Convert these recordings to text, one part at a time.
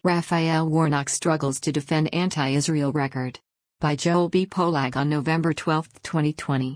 Raphael Warnock struggles to defend anti-Israel record. By Joel B. Pollack on November 12, 2020.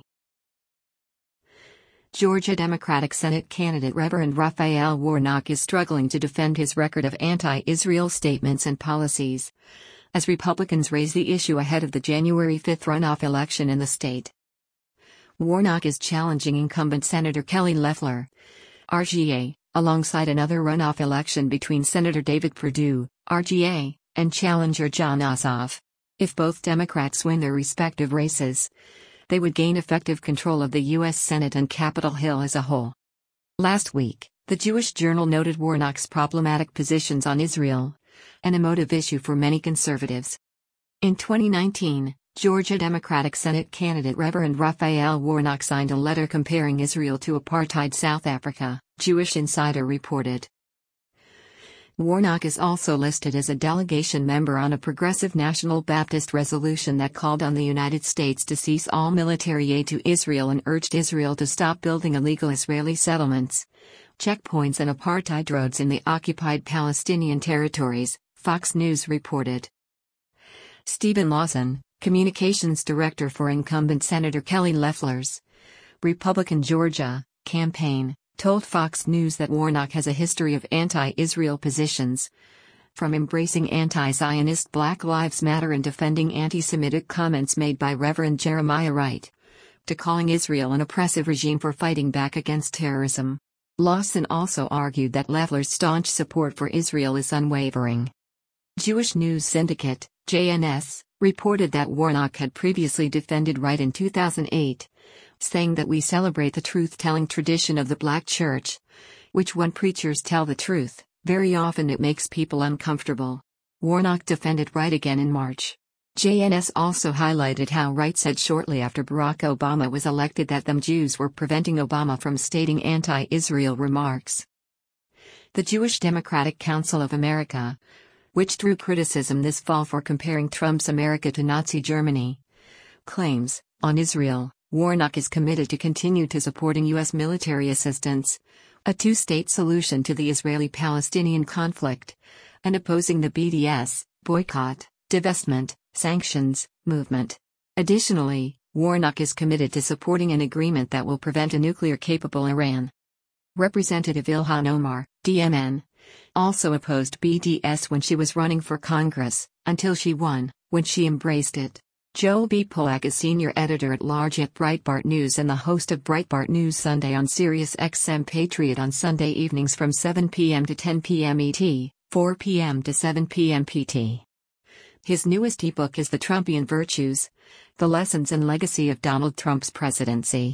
Georgia Democratic Senate candidate Reverend Raphael Warnock is struggling to defend his record of anti-Israel statements and policies, as Republicans raise the issue ahead of the January 5 runoff election in the state. Warnock is challenging incumbent Senator Kelly Loeffler, RGA, alongside another runoff election between Senator David Perdue, RGA, and challenger Jon Ossoff. If both Democrats win their respective races, they would gain effective control of the U.S. Senate and Capitol Hill as a whole. Last week, the Jewish Journal noted Warnock's problematic positions on Israel, an emotive issue for many conservatives. In 2019, Georgia Democratic Senate candidate Reverend Raphael Warnock signed a letter comparing Israel to apartheid South Africa, Jewish Insider reported. Warnock is also listed as a delegation member on a progressive National Baptist resolution that called on the United States to cease all military aid to Israel and urged Israel to stop building illegal Israeli settlements, checkpoints and apartheid roads in the occupied Palestinian territories, Fox News reported. Stephen Lawson, communications director for incumbent Senator Kelly Loeffler's Republican Georgia campaign, told Fox News that Warnock has a history of anti-Israel positions, from embracing anti-Zionist Black Lives Matter and defending anti-Semitic comments made by Reverend Jeremiah Wright, to calling Israel an oppressive regime for fighting back against terrorism. Lawson also argued that Loeffler's staunch support for Israel is unwavering. Jewish News Syndicate, JNS, reported that Warnock had previously defended Wright in 2008, saying that we celebrate the truth-telling tradition of the Black Church, which when preachers tell the truth, very often it makes people uncomfortable. Warnock defended Wright again in March. JNS also highlighted how Wright said shortly after Barack Obama was elected that them Jews were preventing Obama from stating anti-Israel remarks. The Jewish Democratic Council of America, which drew criticism this fall for comparing Trump's America to Nazi Germany, claims, on Israel, Warnock is committed to continue to supporting U.S. military assistance, a two-state solution to the Israeli-Palestinian conflict, and opposing the BDS, boycott, divestment, sanctions, movement. Additionally, Warnock is committed to supporting an agreement that will prevent a nuclear-capable Iran. Representative Ilhan Omar, DMN, also opposed BDS when she was running for Congress, until she won, when she embraced it. Joel B. Pollack is senior editor-at-large at Breitbart News and the host of Breitbart News Sunday on Sirius XM Patriot on Sunday evenings from 7 p.m. to 10 p.m. ET, 4 p.m. to 7 p.m. PT. His newest ebook is The Trumpian Virtues: The Lessons and Legacy of Donald Trump's Presidency.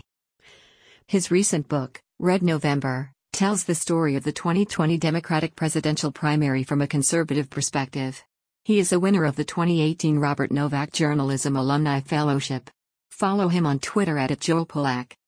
His recent book, Red November, tells the story of the 2020 Democratic presidential primary from a conservative perspective. He is a winner of the 2018 Robert Novak Journalism Alumni Fellowship. Follow him on Twitter @JoelPollack.